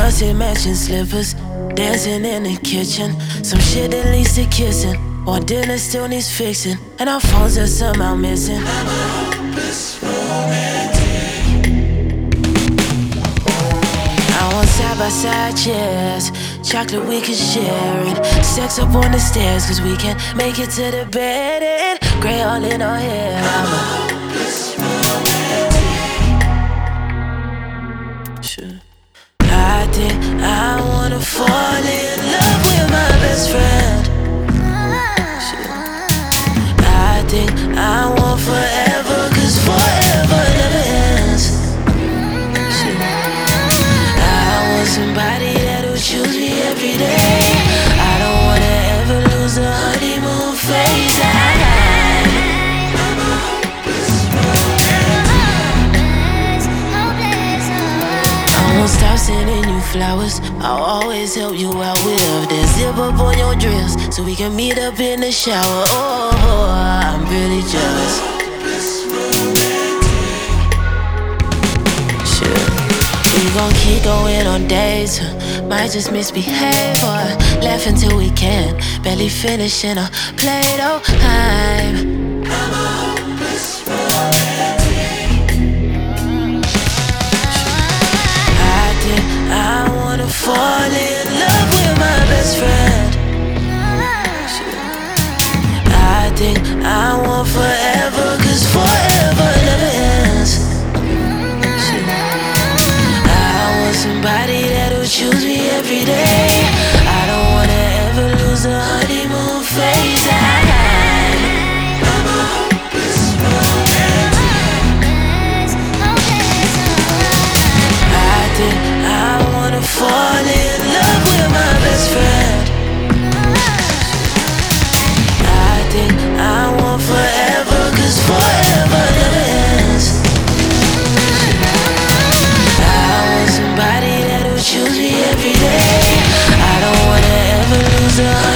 Beyonce matching slippers, dancing in the kitchen. Some shit that leads to kissing, or dinner still needs fixing, and our phones are somehow missing. I want side-by-side chairs, chocolate we can share it, sex up on the stairs, cause we can make it to the bed, and gray all in our hair. I think I wanna fall in love with my best friend. I think I want forever, cause forever never ends. I want somebody that'll choose me every day. I don't wanna ever lose the honeymoon phase. I won't stop sending you flowers. I'll always help you out with that zip up on your dress, so we can meet up in the shower. Oh, I'm really jealous. Sure, we gon' keep going on dates. Might just misbehave or laugh until we can. Barely finishing a Play-Doh. I wanna fall in love with my best friend. I think I want forever, cause forever never ends. I want somebody that'll choose me every day. I don't wanna ever lose the honeymoon phase. I wanna fall in love with my best friend. I think I want forever, cause forever never ends. I want somebody that'll choose me every day. I don't wanna ever lose a